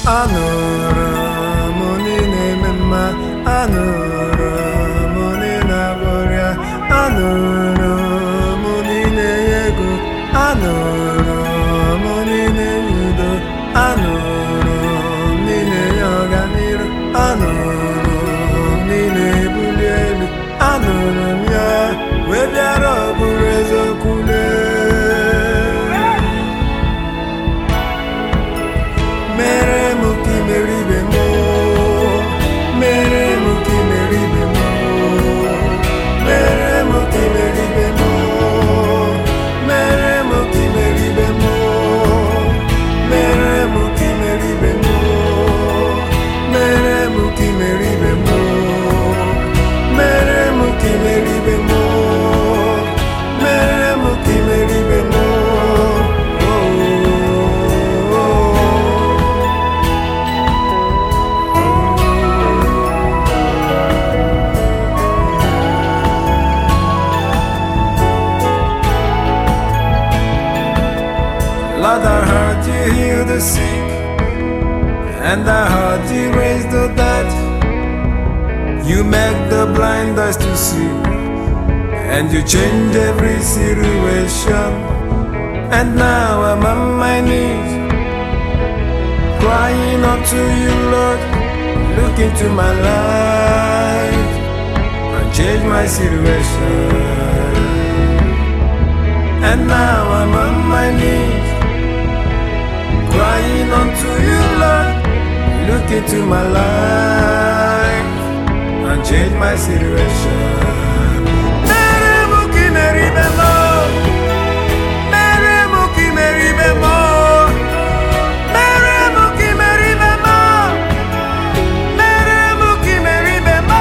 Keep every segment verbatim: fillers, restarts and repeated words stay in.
Anụrụ m onye na-eme mma, anụrụ m onye na-agwọ ọrịa, anụrụ m onye na-enye ego, anụrụ m onye na-enye udo, anụrụ m ndị na-enye ọganihu, anụrụ m ndị na-ebuli elu, anụrụ m ya wee bịara ọ bụrụ eziokwu mere m ka imeribe m, mere m ka imeribe m, mere m ka imeribe m, mere m ka imeribe m, mere m ka imeribe m, mere m ka imeribe m, mere m ka imeribe m, mere m ka imeribe m. Lord, I heard you heal the sick, and I heard you raise the dead. You make the blind eyes to see, and you change every situation. And now I'm on my knees, crying up to you, Lord. Look into my life and change my situation. And now I'm on my knees, crying unto you, Lord. Look into my life and change my situation. Mere mo ki meribe mo, mere mo ki meribe mo, mere mo ki meribe mo, mere mo ki meribe mo,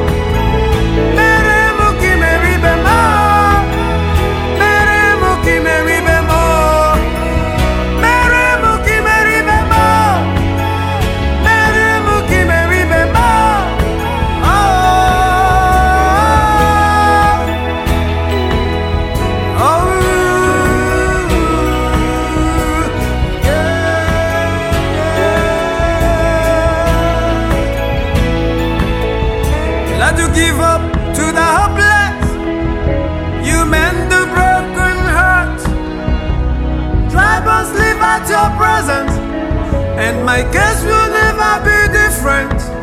mere mo ki meribe mo, mere mo ki meribe mo. Not to give up to the hopeless, you mend the broken heart. Dry bones live at your presence, and my case will never be different.